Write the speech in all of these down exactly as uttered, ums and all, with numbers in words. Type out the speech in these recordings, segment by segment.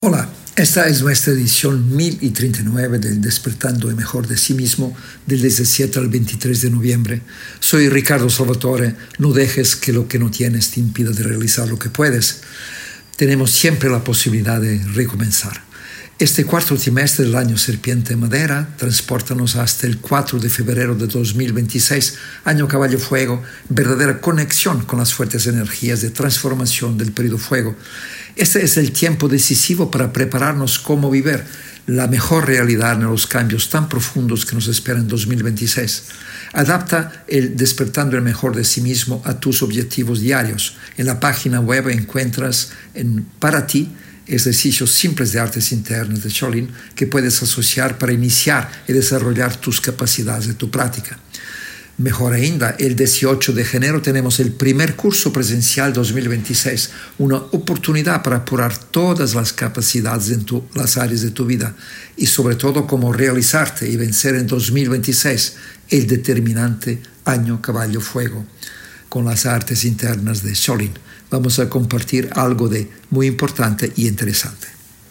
Hola, esta es nuestra edición mil treinta y nueve del Despertando el Mejor de Sí Mismo del diecisiete al veintitrés de noviembre. Soy Ricardo Salvatore. No dejes que lo que no tienes te impida de realizar lo que puedes. Tenemos siempre la posibilidad de recomenzar. Este cuarto trimestre del año Serpiente Madera transpórtanos hasta el cuatro de febrero de dos mil veintiséis, año Caballo Fuego, verdadera conexión con las fuertes energías de transformación del periodo Fuego. Este es el tiempo decisivo para prepararnos cómo vivir la mejor realidad en los cambios tan profundos que nos esperan en dos mil veintiséis. Adapta el Despertando el Mejor de Sí Mismo a tus objetivos diarios. En la página web encuentras en, para ti ejercicios simples de artes internas de Shaolin que puedes asociar para iniciar y desarrollar tus capacidades de tu práctica. Mejor ainda, el dieciocho de enero tenemos el primer curso presencial dos mil veintiséis, una oportunidad para apurar todas las capacidades en tu, las áreas de tu vida y sobre todo cómo realizarte y vencer en dos mil veintiséis el determinante año Caballo Fuego con las artes internas de Shaolin. Vamos a compartir algo de muy importante y interesante.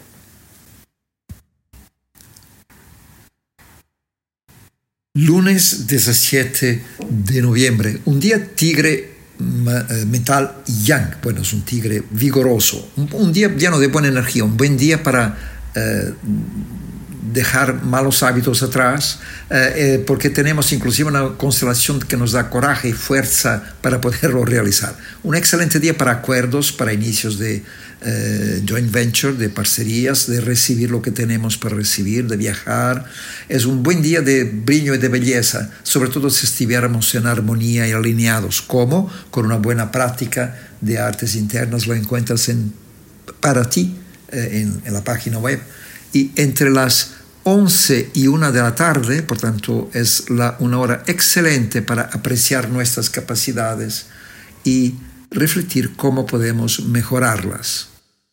Lunes diecisiete de noviembre, un día tigre mental yang, bueno, es un tigre vigoroso, un, un día lleno de buena energía, un buen día para eh, dejar malos hábitos atrás, eh, eh, porque tenemos inclusive una constelación que nos da coraje y fuerza para poderlo realizar. Un excelente día para acuerdos, para inicios de eh, joint venture, de parcerías, de recibir lo que tenemos para recibir, de viajar. Es un buen día de brillo y de belleza, sobre todo si estuviéramos en armonía y alineados. ¿Cómo? Con una buena práctica de artes internas. Lo encuentras en, para ti eh, en, en la página web. Y entre las once y una de la tarde, por tanto, es la, una hora excelente para apreciar nuestras capacidades y refletir cómo podemos mejorarlas.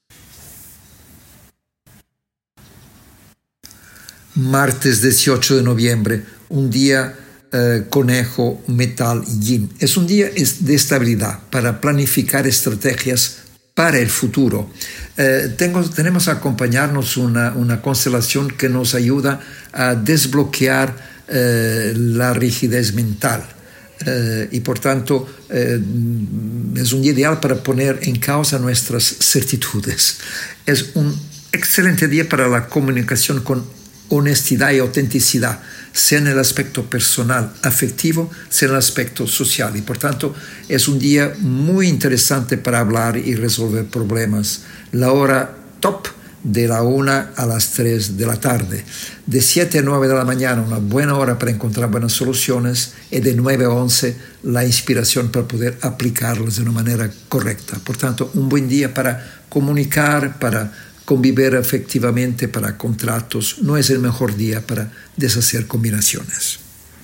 Martes dieciocho de noviembre, un día eh, conejo metal yin. Es un día de estabilidad para planificar estrategias para el futuro. Eh, tengo, tenemos a acompañarnos una, una constelación que nos ayuda a desbloquear eh, la rigidez mental. Eh, y por tanto, eh, es un día ideal para poner en causa nuestras certitudes. Es un excelente día para la comunicación con honestidad y autenticidad, sea en el aspecto personal, afectivo, sea en el aspecto social. Y por tanto, es un día muy interesante para hablar y resolver problemas. La hora top de la una a las tres de la tarde. De siete a nueve de la mañana, una buena hora para encontrar buenas soluciones. Y de nueve a once, la inspiración para poder aplicarlas de una manera correcta. Por tanto, un buen día para comunicar, para convivir efectivamente, para contratos. No es el mejor día para deshacer combinaciones.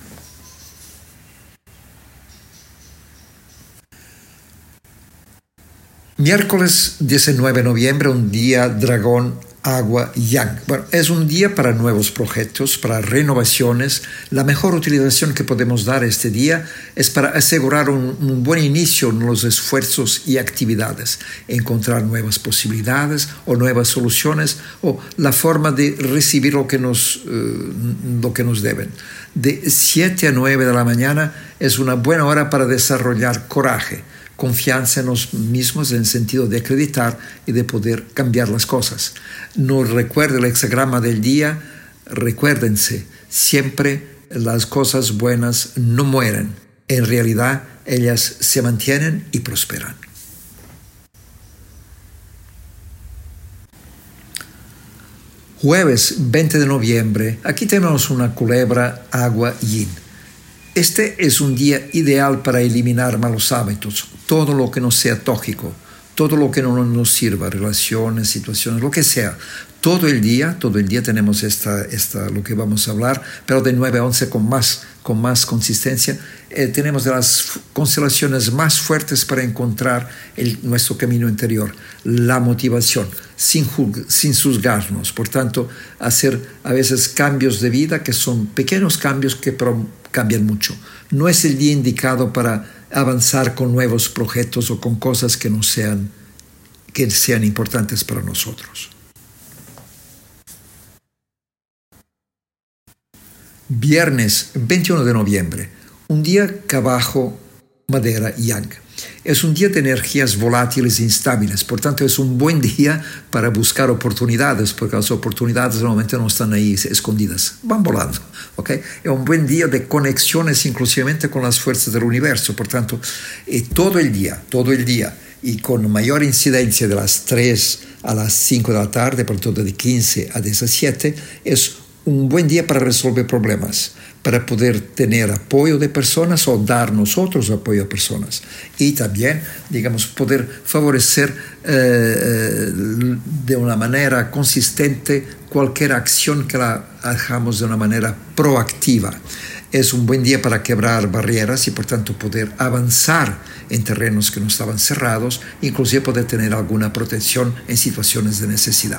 Miércoles diecinueve de noviembre, un día dragón agua yang. Bueno, es un día para nuevos proyectos, para renovaciones. La mejor utilización que podemos dar este día es para asegurar un, un buen inicio en los esfuerzos y actividades, encontrar nuevas posibilidades o nuevas soluciones o la forma de recibir lo que nos, uh, lo que nos deben. De siete a nueve de la mañana es una buena hora para desarrollar coraje, confianza en los mismos en el sentido de acreditar y de poder cambiar las cosas. Nos recuerda el hexagrama del día, recuérdense, siempre las cosas buenas no mueren, en realidad ellas se mantienen y prosperan. Jueves veinte de noviembre, aquí tenemos una culebra agua yin. Este es un día ideal para eliminar malos hábitos, todo lo que no sea tóxico, todo lo que no nos sirva, relaciones, situaciones, lo que sea. Todo el día, todo el día tenemos esta, esta, lo que vamos a hablar, pero de nueve a once con más, con más consistencia. Eh, tenemos de las constelaciones más fuertes para encontrar el, nuestro camino interior, la motivación, sin, sin juzgarnos. Por tanto, hacer a veces cambios de vida que son pequeños cambios que pro, cambian mucho. No es el día indicado para avanzar con nuevos proyectos o con cosas que no sean, que sean importantes para nosotros. Viernes veintiuno de noviembre, un día Cabajo, Madera, Yang. Es un día de energías volátiles e instables, por tanto es un buen día para buscar oportunidades, porque las oportunidades normalmente no están ahí escondidas, van volando. ¿Okay? Es un buen día de conexiones inclusivamente con las fuerzas del universo, por tanto, eh, todo el día, todo el día, y con mayor incidencia de las tres a las cinco de la tarde, por tanto de quince a diecisiete, es un buen día para resolver problemas, para poder tener apoyo de personas o dar nosotros apoyo a personas. Y también, digamos, poder favorecer eh, de una manera consistente cualquier acción que la hagamos de una manera proactiva. Es un buen día para quebrar barreras y por tanto poder avanzar en terrenos que no estaban cerrados, inclusive poder tener alguna protección en situaciones de necesidad.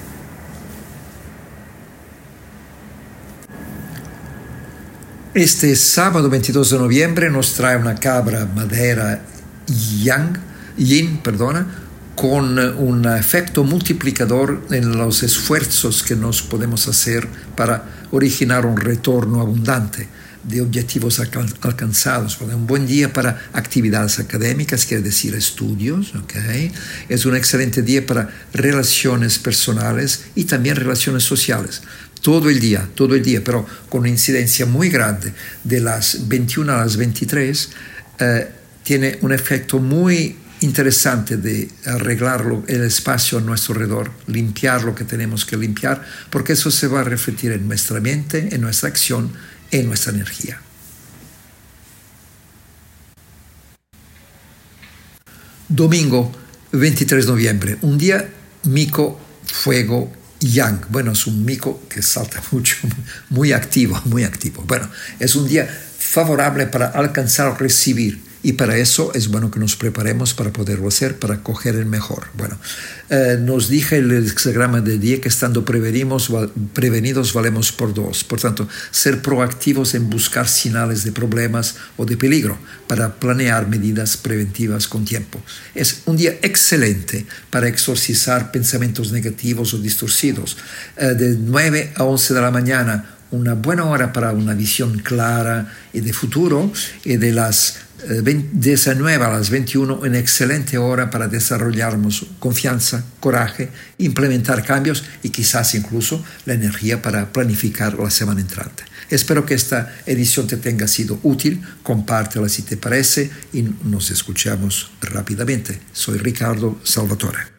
Este sábado veintidós de noviembre nos trae una cabra madera yang, yin, perdona, con un efecto multiplicador en los esfuerzos que nos podemos hacer para originar un retorno abundante de objetivos alcanzados. Un buen día para actividades académicas, quiere decir estudios, ¿okay? Es un excelente día para relaciones personales y también relaciones sociales. Todo el día, todo el día, pero con una incidencia muy grande de las veintiuna a las veintitrés, eh, tiene un efecto muy interesante de arreglar el espacio a nuestro alrededor, limpiar lo que tenemos que limpiar, porque eso se va a refletir en nuestra mente, en nuestra acción, en nuestra energía. Domingo veintitrés de noviembre, un día Mico, fuego, Yang. Bueno, es un mico que salta mucho, muy activo, muy activo. Bueno, es un día favorable para alcanzar, recibir. Y para eso es bueno que nos preparemos para poderlo hacer, para coger el mejor. Bueno, eh, nos dije el hexagrama del día que estando prevenidos, prevenidos valemos por dos. Por tanto, ser proactivos en buscar señales de problemas o de peligro para planear medidas preventivas con tiempo. Es un día excelente para exorcizar pensamientos negativos o distorcidos. Eh, de nueve a once de la mañana, una buena hora para una visión clara y de futuro, y de las diecinueve a las veintiuna, una excelente hora para desarrollarnos confianza, coraje, implementar cambios y quizás incluso la energía para planificar la semana entrante. Espero que esta edición te tenga sido útil, compártela si te parece y nos escuchamos rápidamente. Soy Ricardo Salvatore.